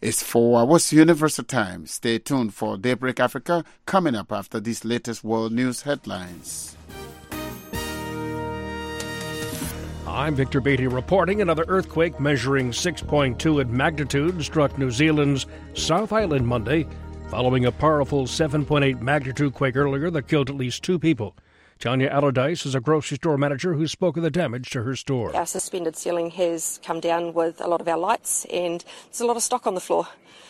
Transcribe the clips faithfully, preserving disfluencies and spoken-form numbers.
It's four hours Universal Time. Stay tuned for Daybreak Africa coming up after these latest world news headlines. I'm Victor Beatty reporting. Another earthquake measuring six point two in magnitude struck New Zealand's South Island Monday, following a powerful seven point eight magnitude quake earlier that killed at least two people. Tanya Allardyce is a grocery store manager who spoke of the damage to her store. Our suspended ceiling has come down with a lot of our lights, and there's a lot of stock on the floor.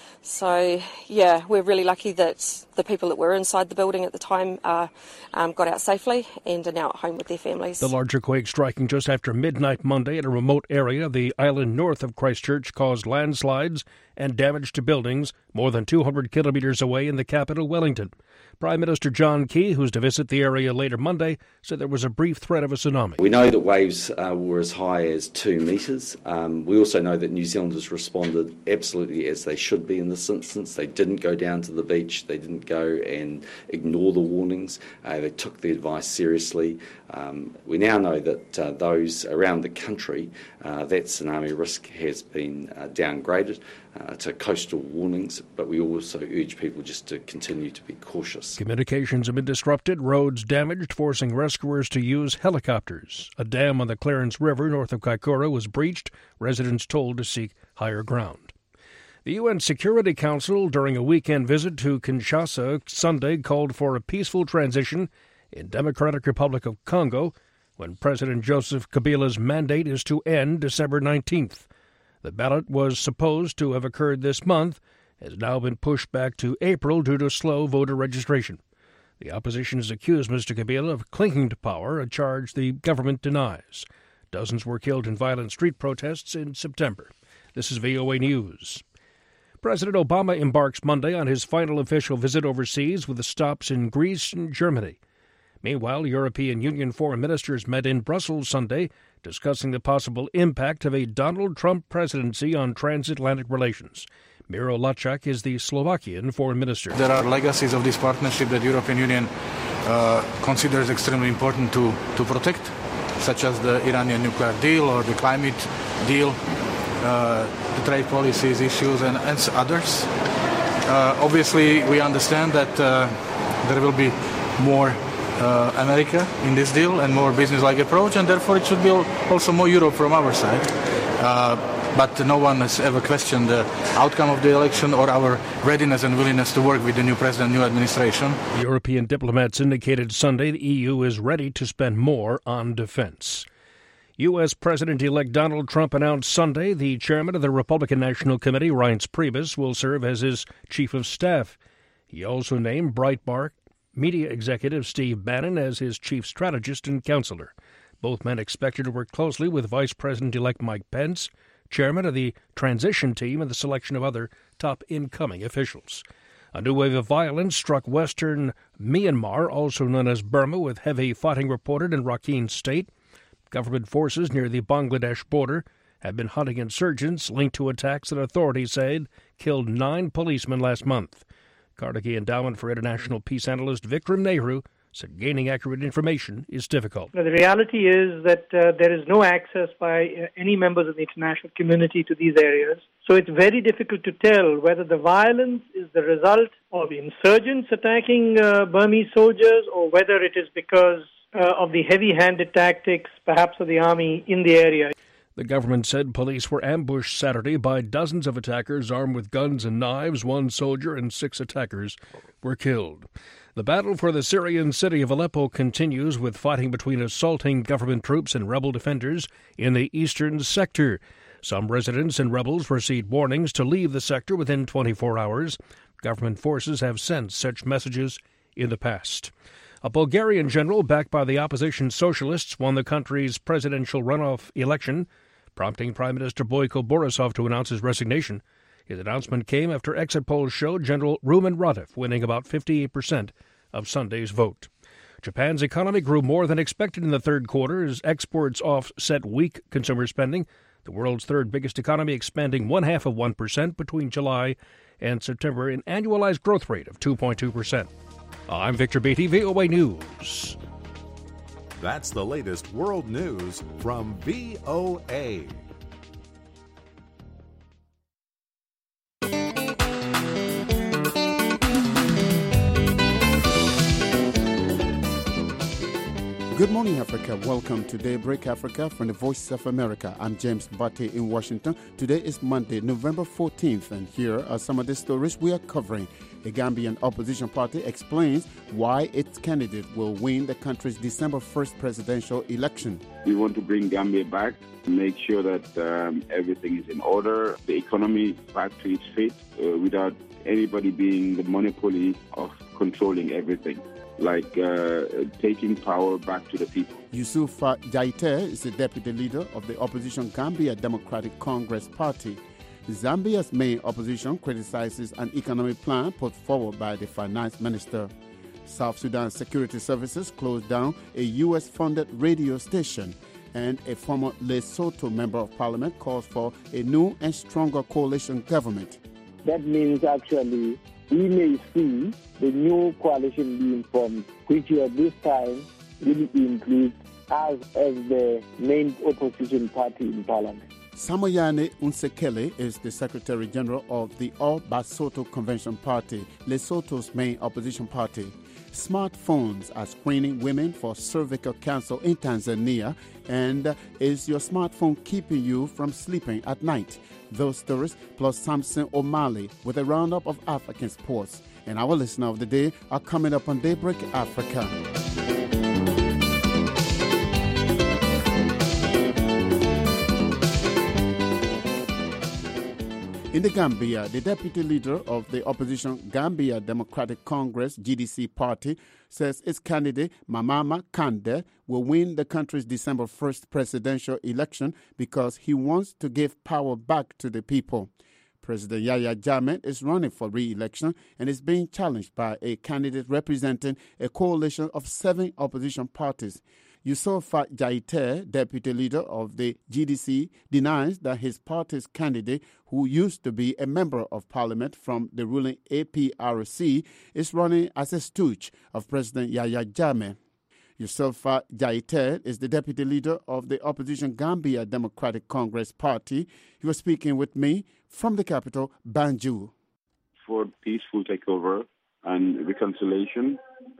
So, yeah, we're really lucky that the people that were inside the building at the time uh, um, got out safely and are now at home with their families. The larger quake striking just after midnight Monday in a remote area of the island north of Christchurch caused landslides and damage to buildings more than two hundred kilometres away in the capital, Wellington. Prime Minister John Key, who's to visit the area later Monday, said there was a brief threat of a tsunami. We know that waves uh, were as high as two metres. Um, we also know that New Zealanders responded absolutely as they should be in this instance. They didn't go down to the beach. They didn't go and ignore the warnings. Uh, they took the advice seriously. Um, we now know that uh, those around the country, uh, that tsunami risk has been uh, downgraded uh, to coastal warnings, but we also urge people just to continue to be cautious. Communications have been disrupted, roads damaged, forcing rescuers to use helicopters. A dam on the Clarence River north of Kaikoura was breached, residents told to seek higher ground. The U N Security Council, during a weekend visit to Kinshasa Sunday, called for a peaceful transition in Democratic Republic of Congo when President Joseph Kabila's mandate is to end December nineteenth. The ballot was supposed to have occurred this month, has now been pushed back to April due to slow voter registration. The opposition has accused Mister Kabila of clinging to power, a charge the government denies. Dozens were killed in violent street protests in September. This is V O A News. President Obama embarks Monday on his final official visit overseas with stops in Greece and Germany. Meanwhile, European Union foreign ministers met in Brussels Sunday, discussing the possible impact of a Donald Trump presidency on transatlantic relations. Miro Lacak is the Slovakian foreign minister. There are legacies of this partnership that the European Union uh, considers extremely important to, to protect, such as the Iranian nuclear deal or the climate deal, uh, the trade policies issues, and, and others. Uh, obviously, we understand that uh, there will be more uh, America in this deal and more business-like approach, and therefore it should be also more Europe from our side. Uh, But no one has ever questioned the outcome of the election or our readiness and willingness to work with the new president, new administration. European diplomats indicated Sunday the E U is ready to spend more on defense. U S. President-elect Donald Trump announced Sunday the chairman of the Republican National Committee, Reince Priebus, will serve as his chief of staff. He also named Breitbart media executive Steve Bannon as his chief strategist and counselor. Both men expected to work closely with Vice President-elect Mike Pence, chairman of the transition team, and the selection of other top incoming officials. A new wave of violence struck western Myanmar, also known as Burma, with heavy fighting reported in Rakhine State. Government forces near the Bangladesh border have been hunting insurgents linked to attacks that authorities said killed nine policemen last month. Carnegie Endowment for International Peace analyst Vikram Nehru said gaining accurate information is difficult. Now, the reality is that uh, there is no access by uh, any members of the international community to these areas. So it's very difficult to tell whether the violence is the result of insurgents attacking uh, Burmese soldiers or whether it is because uh, of the heavy-handed tactics, perhaps of the army in the area. The government said police were ambushed Saturday by dozens of attackers armed with guns and knives. One soldier and six attackers were killed. The battle for the Syrian city of Aleppo continues, with fighting between assaulting government troops and rebel defenders in the eastern sector. Some residents and rebels received warnings to leave the sector within twenty-four hours. Government forces have sent such messages in the past. A Bulgarian general backed by the opposition socialists won the country's presidential runoff election, prompting Prime Minister Boyko Borisov to announce his resignation. His announcement came after exit polls showed General Rumen Radev winning about fifty-eight percent of Sunday's vote. Japan's economy grew more than expected in the third quarter as exports offset weak consumer spending. The world's third biggest economy expanding one-half of one percent between July and September, an annualized growth rate of two point two percent. I'm Victor Beatty, V O A News. That's the latest world news from V O A. Good morning, Africa. Welcome to Daybreak Africa from the Voice of America. I'm James Bate in Washington. Today is Monday, November fourteenth, and here are some of the stories we are covering. A Gambian opposition party explains why its candidate will win the country's December first presidential election. We want to bring Gambia back, make sure that um, everything is in order, the economy back to its feet, uh, without anybody being the monopoly of controlling everything. Like uh, taking power back to the people. Yusufa Jaite is the deputy leader of the opposition Gambia Democratic Congress Party. Zambia's main opposition criticizes an economic plan put forward by the finance minister. South Sudan Security Services closed down a U S-funded radio station, and a former Lesotho member of parliament calls for a new and stronger coalition government. That means actually we may see the new coalition being formed, which at this time will include us as the main opposition party in parliament. Samoyane Unsekele is the Secretary General of the All Basotho Convention Party, Lesotho's main opposition party. Smartphones are screening women for cervical cancer in Tanzania. And is your smartphone keeping you from sleeping at night? Those stories plus Samson O'Malley with a roundup of African sports. And our listener of the day are coming up on Daybreak Africa. In the Gambia, the deputy leader of the opposition Gambia Democratic Congress, G D C party, says its candidate, Mamama Kande, will win the country's December first presidential election because he wants to give power back to the people. President Yahya Jammeh is running for re-election and is being challenged by a candidate representing a coalition of seven opposition parties. Yusufa Jaite, deputy leader of the G D C, denies that his party's candidate, who used to be a member of parliament from the ruling A P R C, is running as a stooge of President Yahya Jammeh. Yusufa Jaite is the deputy leader of the opposition Gambia Democratic Congress Party. He was speaking with me from the capital, Banjul. For peaceful takeover and reconciliation,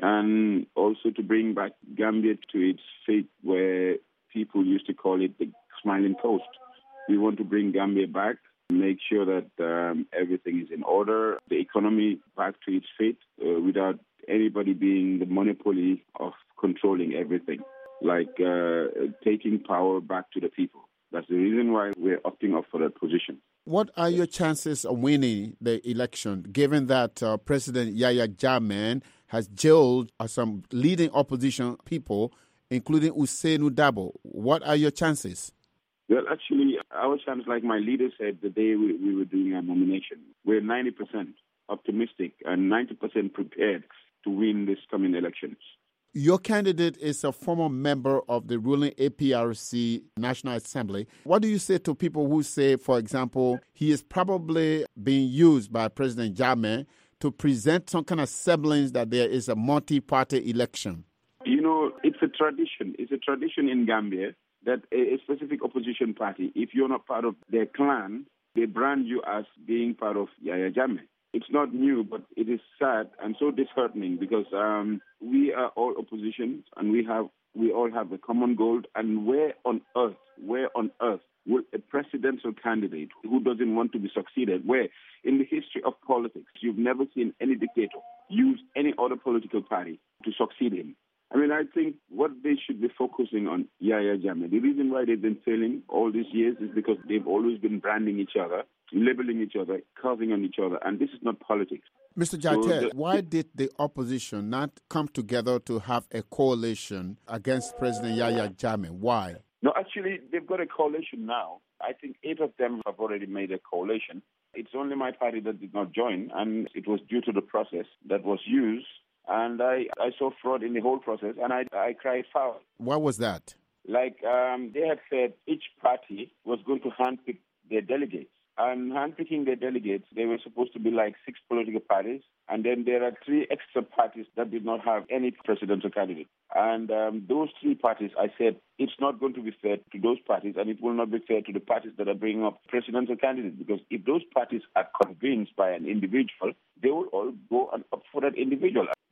and also to bring back Gambia to its fate where people used to call it the Smiling Coast. We want to bring Gambia back, make sure that um, everything is in order, the economy back to its fate uh, without anybody being the monopoly of controlling everything, like uh, taking power back to the people. That's the reason why we're opting up for that position. What are your chances of winning the election, given that uh, President Yahya Jammeh has jailed uh, some leading opposition people, including Usainu Dabo? What are your chances? Well, actually, our chance, like my leader said the day we, we were doing our nomination, we're ninety percent optimistic and ninety percent prepared to win this coming elections. Your candidate is a former member of the ruling A P R C National Assembly. What do you say to people who say, for example, he is probably being used by President Jammeh to present some kind of semblance that there is a multi-party election? You know, it's a tradition. It's a tradition in Gambia that a specific opposition party, if you're not part of their clan, they brand you as being part of Yahya Jammeh. It's not new, but it is sad and so disheartening because um, we are all opposition and we have we all have a common goal. And where on earth, where on earth will a presidential candidate who doesn't want to be succeeded, where in the history of politics you've never seen any dictator use any other political party to succeed him? I mean, I think what they should be focusing on, Yahya Jammeh, the reason why they've been failing all these years is because they've always been branding each other, labeling each other, carving on each other, and this is not politics. Mister Jaite, so why did the opposition not come together to have a coalition against President Yahya Jammeh? Why? No, actually, they've got a coalition now. I think eight of them have already made a coalition. It's only my party that did not join, and it was due to the process that was used. And I, I saw fraud in the whole process, and I, I cried foul. What was that? Like um, they had said each party was going to handpick their delegates. And handpicking their delegates, they were supposed to be like six political parties. And then there are three extra parties that did not have any presidential candidate. And um, those three parties, I said, it's not going to be fair to those parties, and it will not be fair to the parties that are bringing up presidential candidates. Because if those parties are convinced by an individual, they will all go and opt for that individual.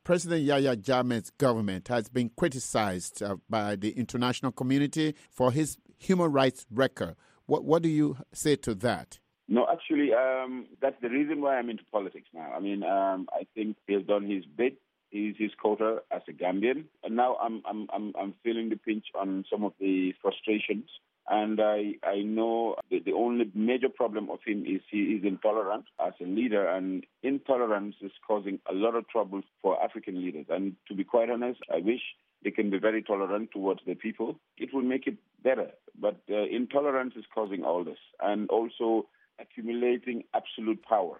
President Yahya Jammeh's government has been criticized uh, by the international community for his human rights record. What, what do you say to that? No, actually, um, that's the reason why I'm into politics now. I mean, um, I think he's done his bit. He's his quota as a Gambian. And now I'm, I'm, I'm, I'm feeling the pinch on some of the frustrations. And I, I know the, the only major problem of him is he is intolerant as a leader, and intolerance is causing a lot of trouble for African leaders. And to be quite honest, I wish they can be very tolerant towards the people. It will make it better. But uh, intolerance is causing all this, and also accumulating absolute power.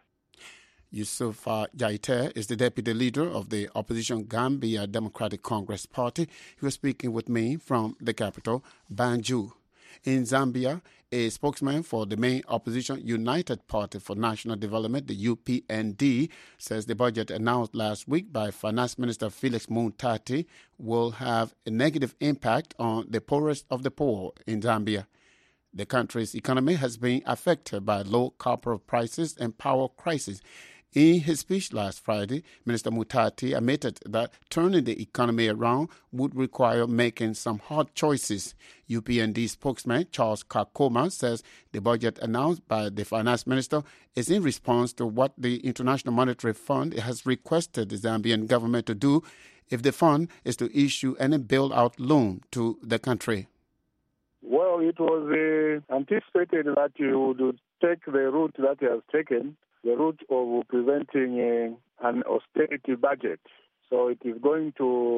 Yusuf uh, Jaiter is the deputy leader of the opposition Gambia Democratic Congress Party. He was speaking with me from the capital, Banjul. In Zambia, a spokesman for the main opposition United Party for National Development, the U P N D, says the budget announced last week by Finance Minister Felix Muntati will have a negative impact on the poorest of the poor in Zambia. The country's economy has been affected by low copper prices and power crisis. In his speech last Friday, Minister Mutati admitted that turning the economy around would require making some hard choices. U P N D spokesman Charles Kakoma says the budget announced by the finance minister is in response to what the International Monetary Fund has requested the Zambian government to do if the fund is to issue any bailout loan to the country. Well, it was uh, anticipated that you would take the route that he has taken, the route of presenting uh, an austerity budget. So it is going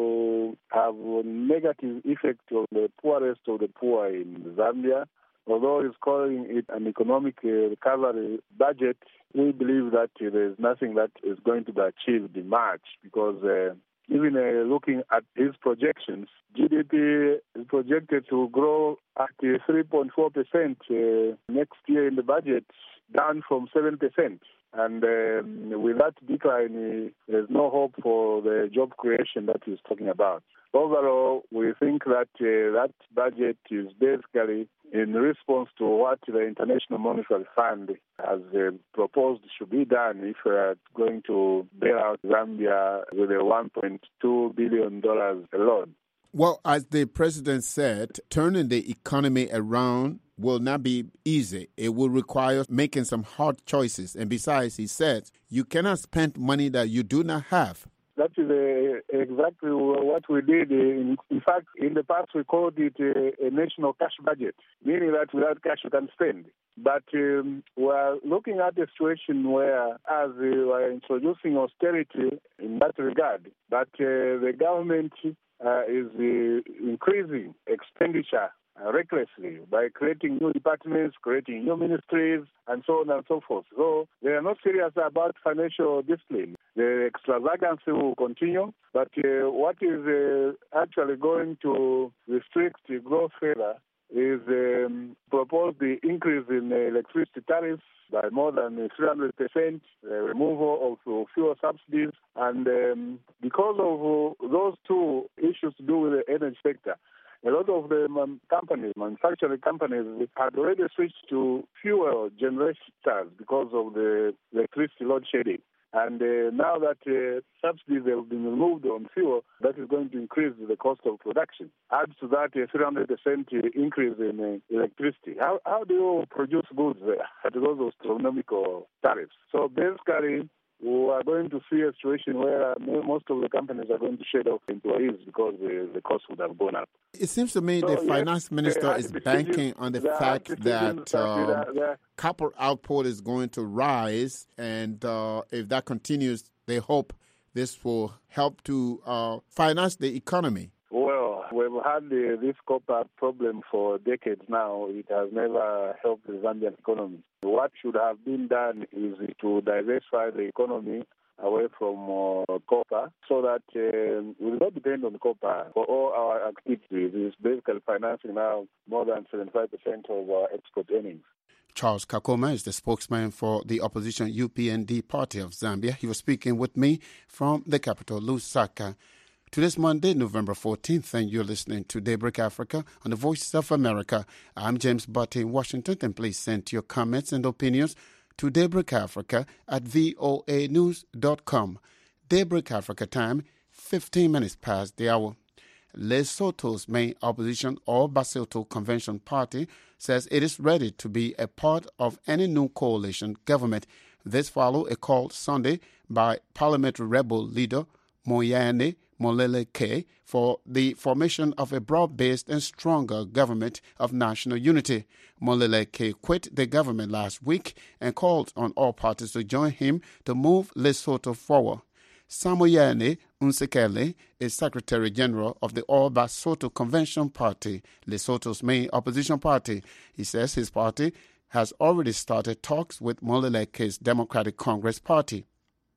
to have a negative effect on the poorest of the poor in Zambia. Although it's calling it an economic uh, recovery budget, we believe that uh, there's nothing that is going to be achieved in March because uh, even uh, looking at his projections, G D P is projected to grow at uh, three point four percent uh, next year in the budget, down from seven percent. And um, with that decline, uh, there's no hope for the job creation that he's talking about. Overall, we think that uh, that budget is basically in response to what the International Monetary Fund has uh, proposed should be done if we are going to bail out Zambia with a one point two billion dollars loan. Well, as the president said, turning the economy around will not be easy. It will require making some hard choices. And besides, he said, you cannot spend money that you do not have. That is uh, exactly what we did. In, in fact, in the past, we called it a, a national cash budget, meaning that without cash, you can spend. But um, we're looking at a situation where, as we are introducing austerity in that regard, but uh, the government uh, is uh, increasing expenditure Uh, recklessly by creating new departments, creating new ministries, and so on and so forth. So they are not serious about financial discipline. The extravagancy will continue, but uh, what is uh, actually going to restrict the growth further is um, propose the increase in uh, electricity tariffs by more than three hundred percent, the removal of uh, fuel subsidies, and um, because of uh, those two issues to do with the energy sector, a lot of the um, companies, manufacturing companies, had already switched to fuel generators because of the electricity load shedding. And uh, now that uh, subsidies have been removed on fuel, that is going to increase the cost of production. Add to that a three hundred percent increase in uh, electricity. How, how do you produce goods at those astronomical tariffs? So basically, we are going to see a situation where most of the companies are going to shed off employees because the, the cost would have gone up. It seems to me so, the yes, finance minister is banking on the fact that um, copper output is going to rise, and uh, if that continues, they hope this will help to uh, finance the economy. Well, we've had the, this copper problem for decades now. It has never helped the Zambian economy. What should have been done is to diversify the economy away from uh, copper so that uh, we will not depend on copper for all our activities. It's basically financing now more than seventy-five percent of our export earnings. Charles Kakoma is the spokesman for the opposition U P N D party of Zambia. He was speaking with me from the capital, Lusaka. Today's Monday, November fourteenth, and you're listening to Daybreak Africa on the Voice of America. I'm James Butte in Washington, and please send your comments and opinions to Daybreak Africa at voa news dot com. Daybreak Africa time, fifteen minutes past the hour. Lesotho's main opposition, All Basotho Convention Party, says it is ready to be a part of any new coalition government. This follows a call Sunday by parliamentary rebel leader Moyane Moleleke for the formation of a broad-based and stronger government of national unity. Moleleke quit the government last week and called on all parties to join him to move Lesotho forward. Samoyane Nsekele is Secretary General of the All Basotho Convention Party, Lesotho's main opposition party. He says his party has already started talks with Moleleke's Democratic Congress Party.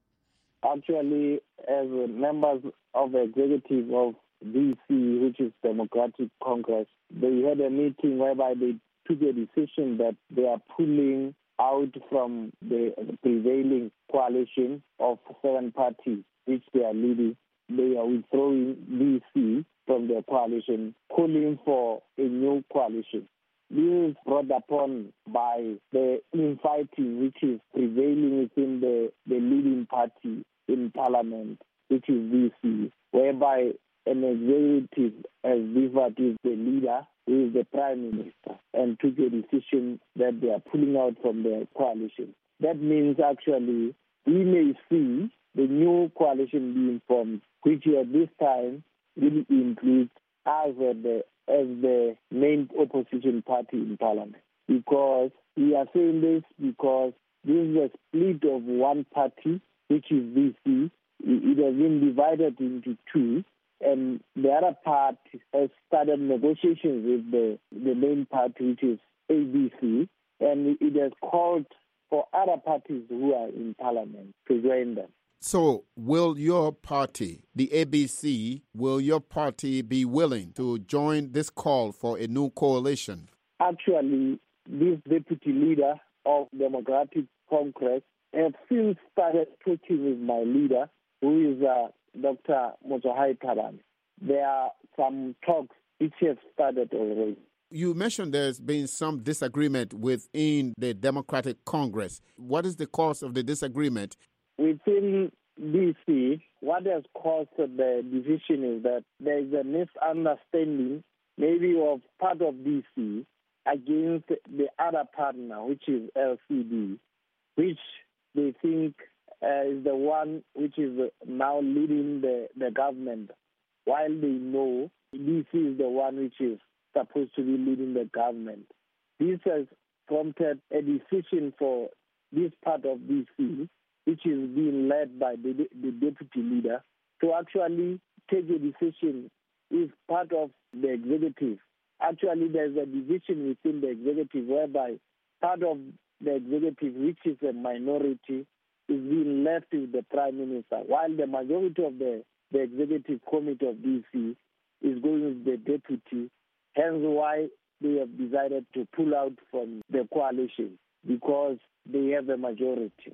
Actually, as members of the executive of D C, which is Democratic Congress, they had a meeting whereby they took a decision that they are pulling out from the prevailing coalition of seven parties which they are leading. They are withdrawing D C from the coalition, calling for a new coalition. This is brought upon by the infighting which is prevailing within the, the leading party in parliament, which is D C, whereby an executive has differed with the leader, who is the prime minister, and took a decision that they are pulling out from the coalition. That means actually we may see the new coalition being formed, which at this time will include us as the, as the main opposition party in parliament. Because we are saying this because this is a split of one party, which is D C. It has been divided into two, and the other part has started negotiations with the, the main party, which is A B C, and it has called for other parties who are in parliament to join them. So will your party, the A B C, will your party be willing to join this call for a new coalition? Actually, this deputy leader of Democratic Congress have since started talking with my leader, who is uh, Doctor Motsoaledi Thabane. There are some talks which have started already. You mentioned there's been some disagreement within the Democratic Congress. What is the cause of the disagreement? Within D C, what has caused the division is that there is a misunderstanding maybe of part of D C against the other partner, which is L C D, which they think uh, is the one which is now leading the, the government, while they know D C is the one which is supposed to be leading the government. This has prompted a decision for this part of D C, which is being led by the, the deputy leader, to actually take a decision is part of the executive. Actually, there's a division within the executive whereby part of the executive, which is a minority, is being left with the prime minister, while the majority of the, the executive committee of D C is going with the deputy, hence why they have decided to pull out from the coalition, because they have a majority.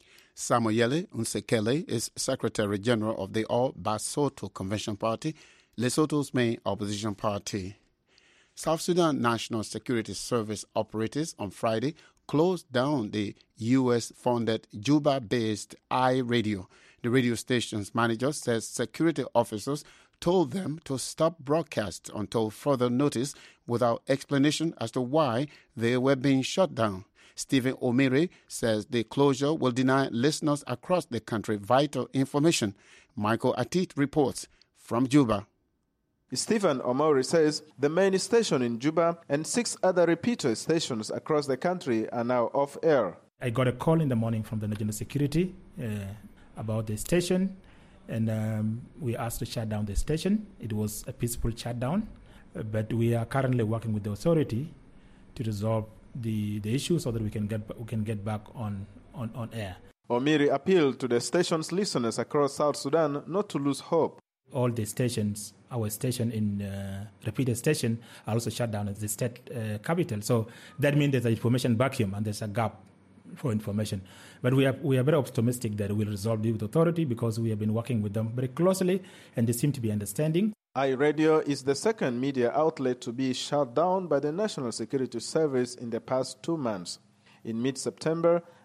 Samoyele Nsekele is Secretary General of the All Basotho Convention Party, Lesotho's main opposition party. South Sudan National Security Service operators on Friday closed down the U S-funded Juba-based iRadio. The radio station's manager says security officers told them to stop broadcasts until further notice without explanation as to why they were being shut down. Stephen Omiri says the closure will deny listeners across the country vital information. Michael Atit reports from Juba. Stephen Omori says the main station in Juba and six other repeater stations across the country are now off air. I got a call in the morning from the National Security uh, about the station, and um, we asked to shut down the station. It was a peaceful shutdown, uh, but we are currently working with the authority to resolve the, the issue so that we can get we can get back on, on, on air. Omiri appealed to the station's listeners across South Sudan not to lose hope. All the stations, our station in uh, repeated station, are also shut down at the state uh, capital. So that means there's an information vacuum and there's a gap for information. But we are we are very optimistic that we'll resolve it with authority because we have been working with them very closely and they seem to be understanding. iRadio is the second media outlet to be shut down by the National Security Service in the past two months. In mid-September,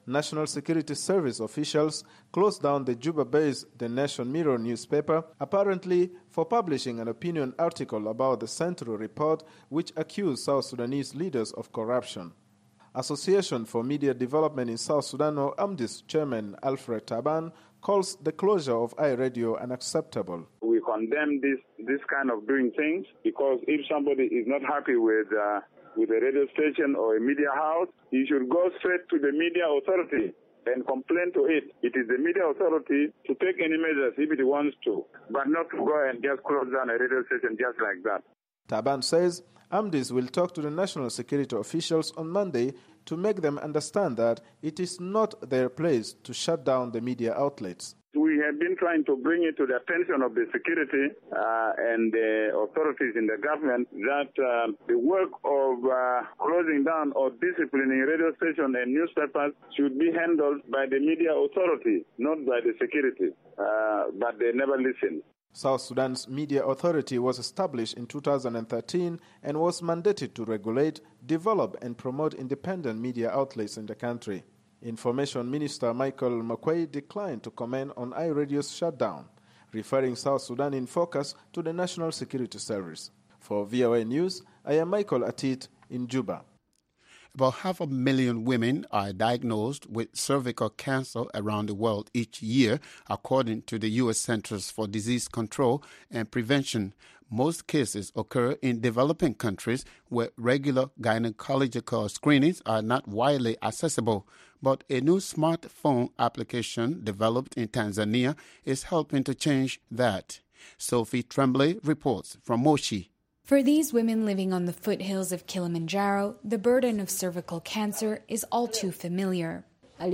National Security Service officials closed down the Juba-based The Nation Mirror newspaper, apparently for publishing an opinion article about the Central Report, which accused South Sudanese leaders of corruption. Association for Media Development in South Sudan, or AMDIS chairman Alfred Taban, calls the closure of iRadio unacceptable. We condemn this this kind of doing things because if somebody is not happy with uh, with a radio station or a media house, he should go straight to the media authority and complain to it. It is the media authority to take any measures if it wants to, but not to go and just close down a radio station just like that. Taban says AMDIS will talk to the national security officials on Monday to make them understand that it is not their place to shut down the media outlets. We have been trying to bring it to the attention of the security uh, and the authorities in the government that uh, the work of uh, closing down or disciplining radio stations and newspapers should be handled by the media authority, not by the security. Uh, but they never listen. South Sudan's Media Authority was established in two thousand thirteen and was mandated to regulate, develop and promote independent media outlets in the country. Information Minister Michael Makwei declined to comment on iRadio's shutdown, referring South Sudan in focus to the National Security Service. For V O A News, I am Michael Atit in Juba. About half a million women are diagnosed with cervical cancer around the world each year, according to the U S Centers for Disease Control and Prevention. Most cases occur in developing countries where regular gynecological screenings are not widely accessible. But a new smartphone application developed in Tanzania is helping to change that. Sophie Tremblay reports from Moshi. For these women living on the foothills of Kilimanjaro, the burden of cervical cancer is all too familiar.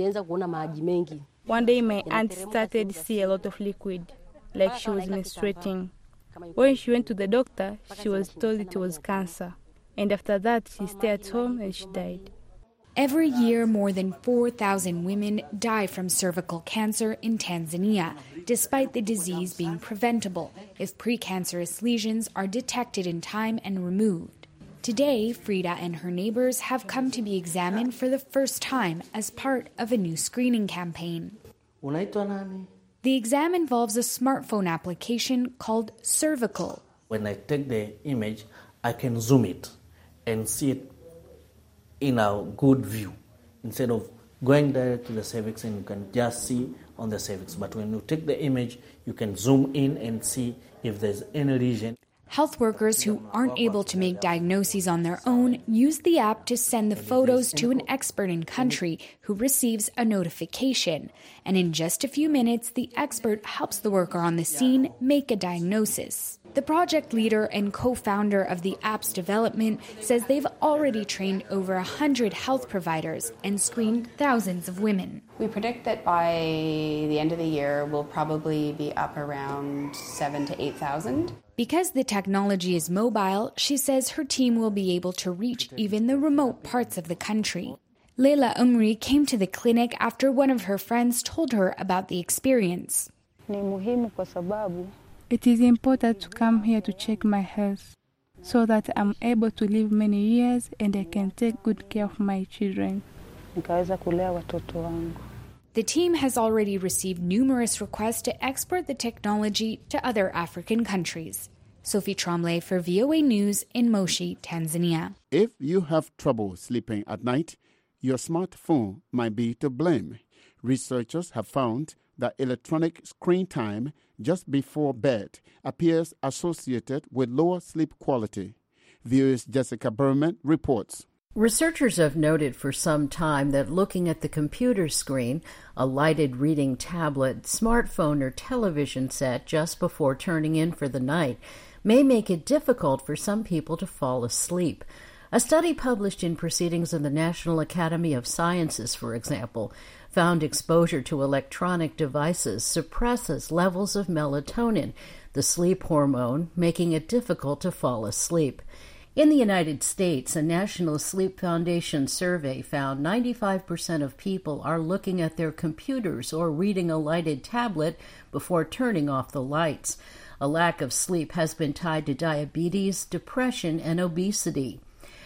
One day my aunt started to see a lot of liquid, like she was menstruating. When she went to the doctor, she was told it was cancer. And after that, she stayed at home and she died. Every year, more than four thousand women die from cervical cancer in Tanzania, despite the disease being preventable if precancerous lesions are detected in time and removed. Today, Frida and her neighbors have come to be examined for the first time as part of a new screening campaign. The exam involves a smartphone application called Cervical. When I take the image, I can zoom it and see it in a good view, instead of going direct to the cervix and you can just see on the cervix. But when you take the image, you can zoom in and see if there's any lesion. Health workers who aren't able to make diagnoses on their own use the app to send the photos to an expert in country who receives a notification. And in just a few minutes, the expert helps the worker on the scene make a diagnosis. The project leader and co-founder of the app's development says they've already trained over one hundred health providers and screened thousands of women. We predict that by the end of the year, we'll probably be up around seven to eight thousand. Because the technology is mobile, she says her team will be able to reach even the remote parts of the country. Leila Umri came to the clinic after one of her friends told her about the experience. It is important to come here to check my health so that I'm able to live many years and I can take good care of my children. The team has already received numerous requests to export the technology to other African countries. Sophie Tremblay for V O A News in Moshi, Tanzania. If you have trouble sleeping at night, your smartphone might be to blame. Researchers have found that electronic screen time just before bed appears associated with lower sleep quality. V O A's Jessica Berman reports. Researchers have noted for some time that looking at the computer screen, a lighted reading tablet, smartphone, or television set just before turning in for the night may make it difficult for some people to fall asleep. A study published in Proceedings of the National Academy of Sciences, for example, found exposure to electronic devices suppresses levels of melatonin, the sleep hormone, making it difficult to fall asleep. In the United States, a National Sleep Foundation survey found ninety-five percent of people are looking at their computers or reading a lighted tablet before turning off the lights. A lack of sleep has been tied to diabetes, depression, and obesity.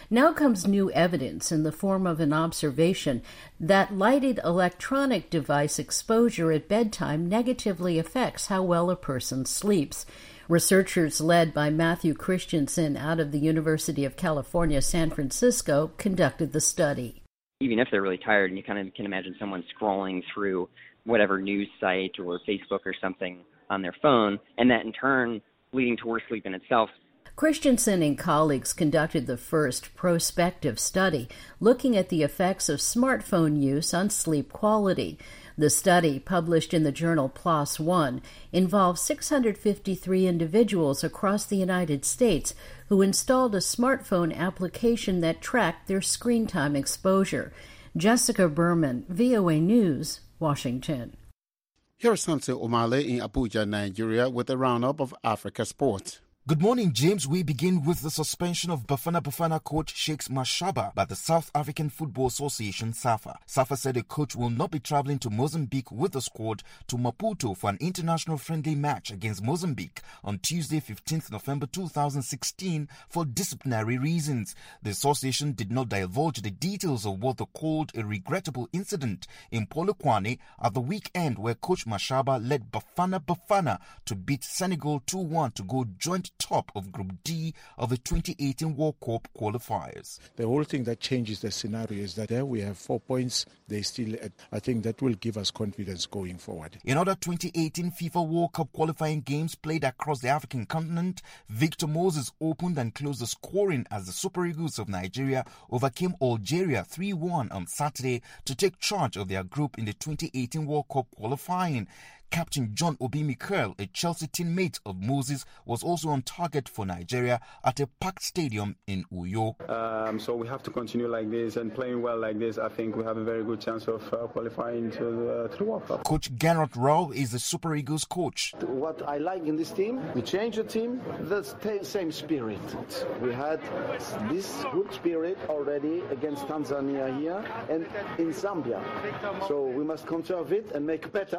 Now comes new evidence in the form of an observation that lighted electronic device exposure at bedtime negatively affects how well a person sleeps. Researchers led by Matthew Christensen out of the University of California, San Francisco, conducted the study. Even if they're really tired, and you kind of can imagine someone scrolling through whatever news site or Facebook or something on their phone, and that in turn leading to worse sleep in itself. Christensen and colleagues conducted the first prospective study looking at the effects of smartphone use on sleep quality. The study, published in the journal PLOS One, involved six hundred fifty-three individuals across the United States who installed a smartphone application that tracked their screen time exposure. Jessica Berman, V O A News, Washington. Here's Samson Omale in Abuja, Nigeria, with a roundup of Africa sports. Good morning, James. We begin with the suspension of Bafana Bafana coach Sheikh Mashaba by the South African Football Association, SAFA. SAFA said the coach will not be traveling to Mozambique with the squad to Maputo for an international friendly match against Mozambique on Tuesday, fifteenth November two thousand sixteen for disciplinary reasons. The association did not divulge the details of what they called a regrettable incident in Polokwane at the weekend where coach Mashaba led Bafana Bafana to beat Senegal two one to go joint top of Group D of the twenty eighteen World Cup qualifiers. The whole thing that changes the scenario is that there we have four points. They still, I think that will give us confidence going forward. In other twenty eighteen FIFA World Cup qualifying games played across the African continent, Victor Moses opened and closed the scoring as the Super Eagles of Nigeria overcame Algeria three one on Saturday to take charge of their group in the twenty eighteen World Cup qualifying. Captain John Obi Mikel, a Chelsea teammate of Moses, was also on target for Nigeria at a packed stadium in Uyo. Um, so we have to continue like this and playing well like this. I think we have a very good chance of uh, qualifying to the, to the World Cup. Coach Gernot Rau is the Super Eagles coach. What I like in this team, we changed the team, the same spirit. We had this good spirit already against Tanzania here and in Zambia. So we must conserve it and make better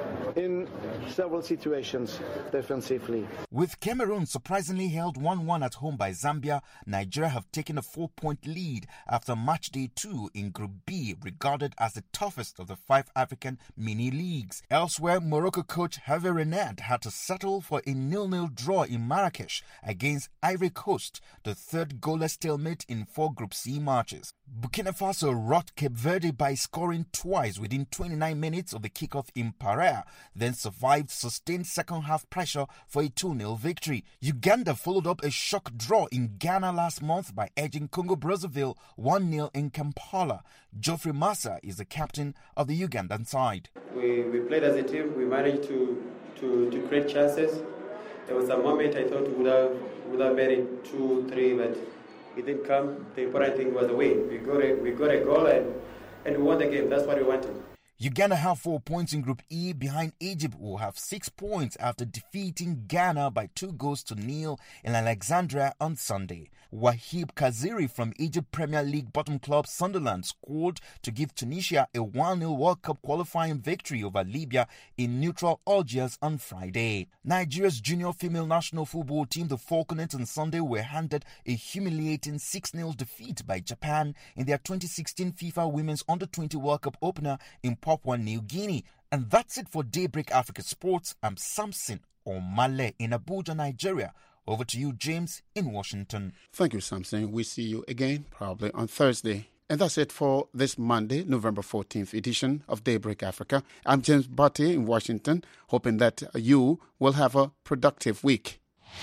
in several situations defensively. With Cameroon surprisingly held one one at home by Zambia, Nigeria have taken a four-point lead after match day two in Group B, regarded as the toughest of the five African mini-leagues. Elsewhere, Morocco coach Hervé Renard had to settle for a nil-nil draw in Marrakesh against Ivory Coast, the third goalless stalemate in four Group C matches. Burkina Faso rocked Cape Verde by scoring twice within twenty-nine minutes of the kickoff in Paris, then survived sustained second-half pressure for a two nil victory. Uganda followed up a shock draw in Ghana last month by edging Congo-Brazzaville one nil in Kampala. Geoffrey Massa is the captain of the Ugandan side. We, we played as a team. We managed to, to, to create chances. There was a moment I thought we would have, would have made it two, three, but it didn't come. The important thing was the win. We got a, we got a goal and, and we won the game. That's what we wanted. Uganda have four points in Group E behind Egypt, who have six points after defeating Ghana by two goals to nil in Alexandria on Sunday. Wahib Kaziri from Egypt Premier League bottom club Sunderland scored to give Tunisia a one nil World Cup qualifying victory over Libya in neutral Algiers on Friday. Nigeria's junior female national football team, the Falconets, on Sunday were handed a humiliating six nil defeat by Japan in their twenty sixteen FIFA Women's Under twenty World Cup opener in Papua New Guinea. And that's it for Daybreak Africa Sports. I'm Samson Omale in Abuja, Nigeria. Over to you, James, in Washington. Thank you, Samson. We see you again probably on Thursday. And that's it for this Monday, November fourteenth edition of Daybreak Africa. I'm James Butty in Washington, hoping that you will have a productive week.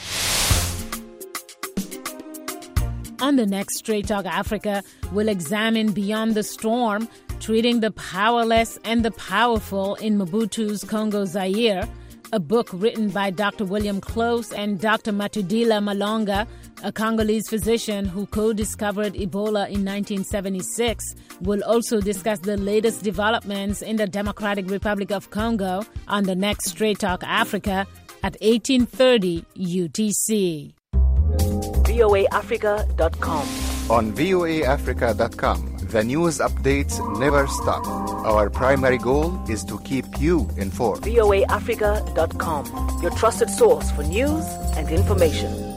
On the next Straight Talk Africa, we'll examine Beyond the Storm, treating the powerless and the powerful in Mobutu's Congo Zaire, a book written by Doctor William Close and Doctor Matudila Malonga, a Congolese physician who co-discovered Ebola in nineteen seventy-six. We'll also discuss the latest developments in the Democratic Republic of Congo on the next Straight Talk Africa at eighteen thirty U T C. V O A Africa dot com. On V O A Africa dot com, the news updates never stop. Our primary goal is to keep you informed. V O A Africa dot com, your trusted source for news and information.